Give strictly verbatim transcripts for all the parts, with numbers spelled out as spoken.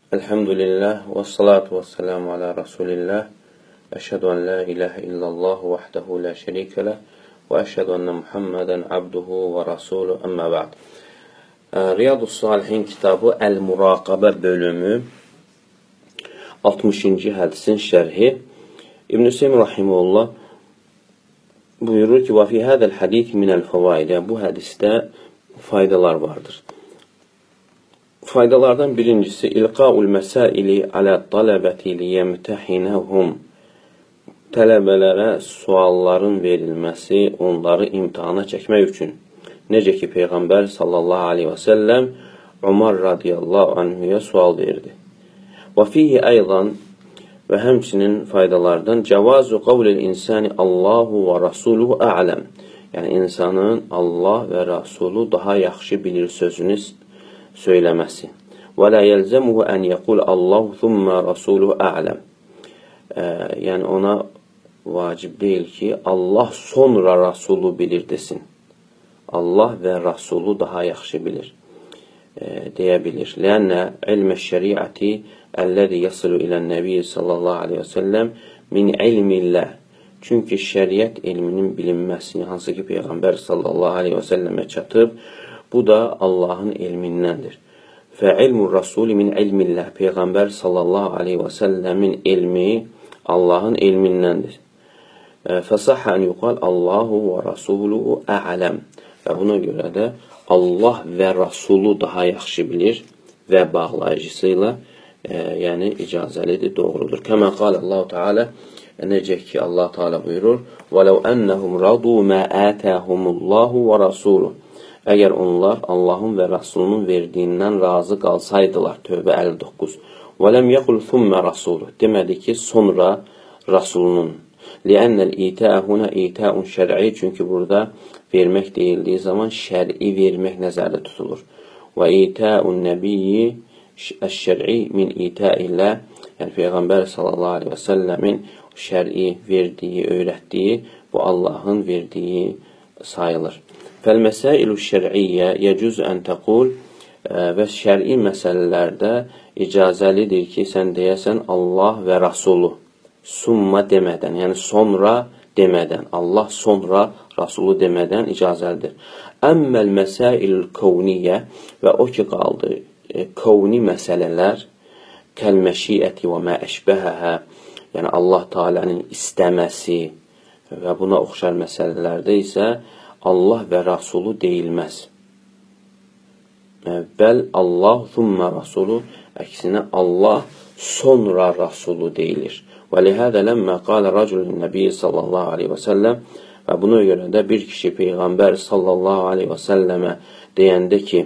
Elhamdülillah və salatu və selamu alə Rasulillah. Əşhədu ən la ilahə illallah vəhdehu la şərikə ləh və əşhədu ənə Muhammədən abduhu və rasuluhu əmmə ba'd. Riyadus Salihin kitabı Əl-Muraqabə bölümü altmışıncı hədisin şərhi. İbn-i Hüseyin rahimehullah buyurur ki, və fi hədəl hədith minəl fəvaid. Yəni, bu hədisdə faydalar vardır. Faydalardan birincisi, ilqaul məsaili alə tələbəti liyəmtəhinəhum. Tələbələrə sualların verilməsi, onları imtihana çəkmək üçün. Necə ki, Peyğəmbər sallallahu aleyhi və səlləm Umar radiyallahu anhuya sual verdi. Və fihi aydan və həmçinin faydalardan cəvazu qavlil insani Allahu və Rasuluhu a'ləm. Yəni, insanın Allah və Rasulu daha yaxşı bilir sözünü söyləməsi. Və la yəlzəmuhu ən yəqul Allahu thumma Rasuluhu a'ləm. Yəni, ona vacib deyil ki, Allah sonra Rasulu bilir desin. Allah və Rasulu daha yaxşı bilir, e, deyə bilir. Lənnə ilmə şəriəti əlləzi yəsilu ilən nəbiyyə sallallahu aleyhi və səlləm min ilmillah. Çünki şəriət elminin bilinməsi, hansı ki, Peyğəmbər sallallahu aleyhi və səlləmə çatıb, bu da Allahın elmindəndir. Fə ilmur Rasuli min ilmillah. Peyğəmbər sallallahu aleyhi və səlləmin elmi Allahın elmindəndir. Fəsəhə ən yuqal Allahu və Rasuluhu a'ləm. Və buna görə də Allah və Rasulu daha yaxşı bilir və bağlayıcısı ilə, e, yəni icazəlidir, doğrudur. Kəmə qal Allah-u Teala, necə ki Allah Teala buyurur, وَلَوْ أَنَّهُمْ رَضُوا مَا آتَاهُمُ اللّٰهُ وَرَسُولُهُ. Əgər onlar Allahın və Rasulunun verdiyindən razı qalsaydılar, Tövbə əlli doqquz. وَلَمْ يَقُلْ ثُمَّ رَسُولُهُ. Demədi ki, sonra Rasulunun. لِأَنَّ الْإِيتَاءَ هُنَا إِيتَاءٌ şər'i. Çünki burada vermək deyildiyi zaman şər'i vermək nəzərdə tutulur. وَإِيتَاءُ النَّبِيِّ الشَّرْعِ مِنْ إِيتَاءِ اللّٰهِ. Yəni, Peyğəmbər sallallahu aleyhi və səlləmin şər'i verdiyi, öyrətdiyi, bu Allahın verdiyi sayılır. Fəl-məsailu şər'iyyə yəcüz ən təqul. Və şər'i məsələlərdə icazəlidir ki, sən deyəsən Allah və Rasulu summa demədən, yəni sonra demədən, Allah sonra Rasulu demədən icazəlidir. Əmməl məsail kavniyyə və o ki qaldı, e, kavni məsələlər, kəlməşiyyəti və mə əşbəhəhə, yəni Allah Teala'nın istəməsi və buna oxşar məsələlərdə isə Allah və Rasulu deyilməz. Bəl Allah thumma Rasulu, əksinə Allah sonra Rasulu deyilir. Və lihədə ləmmə qalə rəculun nəbiyyə sallallahu aleyhi və səlləm. Və buna görə də bir kişi Peyğəmbər sallallahu aleyhi və səlləmə deyəndə ki,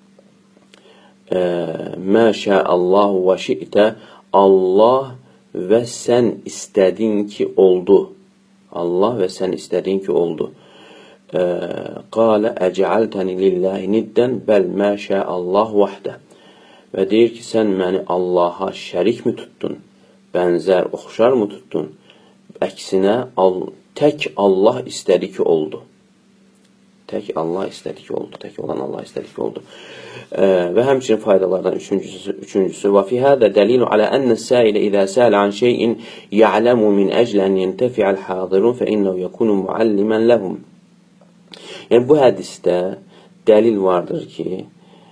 mə şəəllahu və şi'tə, Allah və sən istədin ki oldu. Allah və sən istədin ki oldu. Qalə əcəaltəni lillahi niddən bəl mə şəəllahu vəhdə. Və deyir ki, sən məni Allaha şərik mi tutdun? Bənzər, oxşar mı tutdun? Əksinə, tək Allah istədi ki oldu. Tək Allah istədi ki oldu. Tək olan Allah istədi ki oldu. Və həmçinin faydalardan üçüncüsü, üçüncüsü və fi hədə dəlilu alə ənə səilə idə sələ an şeyin ya'ləmu min əclən yentəfi'əl hadirun fə innəv yəkunu muallimən ləhum. Yəni, bu hədisdə dəlil vardır ki,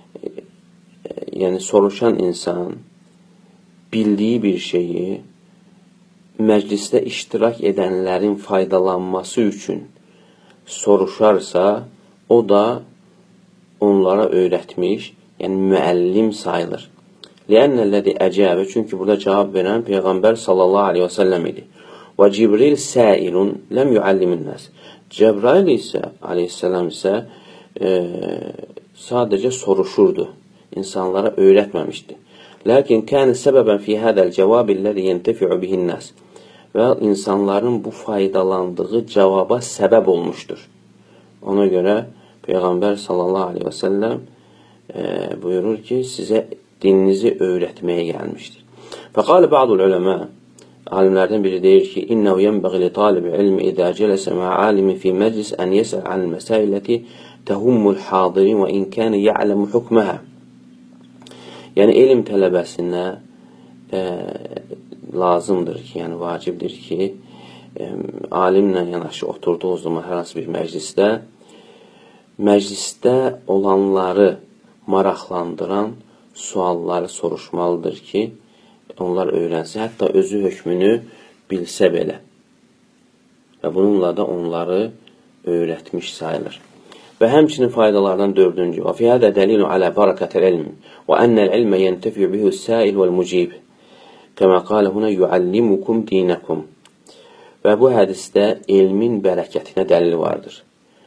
yəni soruşan insan bildiyi bir şeyi məclisdə iştirak edənlərin faydalanması üçün soruşarsa, o da onlara öyrətmiş, yəni müəllim sayılır. Lənnəllədi əcəbə, çünki burada cavab verən Peyğəmbər sallallahu aleyhi və səlləm idi. Və Cibril səilun ləm yuallimin nəs. Cəbrail isə, aleyhissalam isə e, sadəcə soruşurdu, insanlara öyrətməmişdi. Lakin kən səbəbən fi hədəl cəvabilləzi yentəfi'u bihin nəs. Və insanların bu faydalandığı cavaba səbəb olmuşdur. Ona görə Peyğəmbər sallallahu aleyhi və səlləm e, buyurur ki, sizə dininizi öyrətməyə gəlmişdir. Fəqalə ba'dul uləmə, alimlərdən biri deyir ki, İnnəv yənbəği li talibi ilmi idə cələsə mə alimi fi məclis ən yəsəl anil məsailəti təhummul hadirin və inkəni ya'ləmu hukməhə. Yəni, elm tələbəsinə e, lazımdır ki, yəni vacibdir ki, e, alimlə yanaşı oturduğu zaman hər hansı bir məclisdə, məclisdə olanları maraqlandıran sualları soruşmalıdır ki, onlar öyrənsin, hətta özü hökmünü bilsə belə. Və bununla da onları öyrətmiş sayılır. Və həmçinin faydalardan dördüncü. Və fi hədə dəlilu alə barakətəl ilm və ennəl ilmə yentəfiyu bihu səil vəl-mucib. Kəmə qalə huna yuallimukum dinəkum. Və bu hədisdə elmin bərəkətinə dəlil vardır.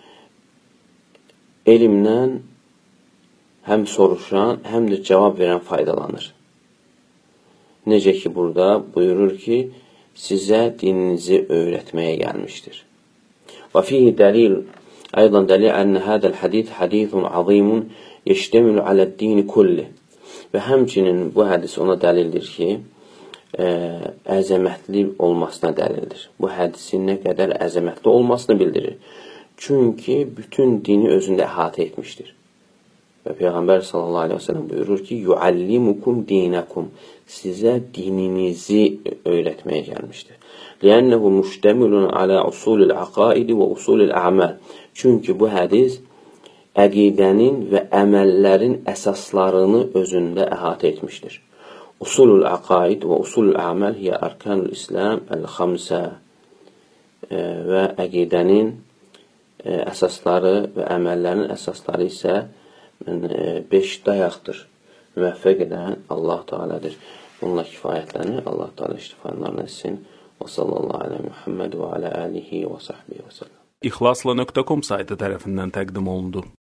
Elmdən həm soruşan, həm də cavab verən faydalanır. Necə ki, burada buyurur ki, sizə dininizi öyrətməyə gəlmişdir. Və fihi dəlil, aydan dəlil ənə hədəl hədith hədithun azimun yeştəmilu aləd-dini kulli. Və həmçinin bu hədis ona dəlildir ki, ə, əzəmətli olmasına dəlildir. Bu hədisin nə qədər əzəmətli olmasını bildirir. Çünki bütün dini özündə əhatə etmişdir. Və Peyğəmbər sallallahu aleyhi və səlləm buyurur ki, yuallimukum dinəkum. Sizə dininizi öyrətməyə gəlmişdir. Lənnəhu müştəmilun alə usulil aqaidi və usulil əməl. Çünki bu hədis əqidənin və əməllərin əsaslarını özündə əhatə etmişdir. Usulul aqaid və usulul əməl hiyə arkanul İslam əl-xamsə. Və əqidənin əsasları və əməllərin əsasları isə beş dayaqdır. Müvəffəq edən Allah Teala'dır. Bununla kifayətlənir. Allah Teala iştifalarını etsin. Və sallallahu aleyhi Muhammed və alə alihi və sahbihi və səlləm. İxlasla nöqtə com saytı tərəfindən təqdim olundu.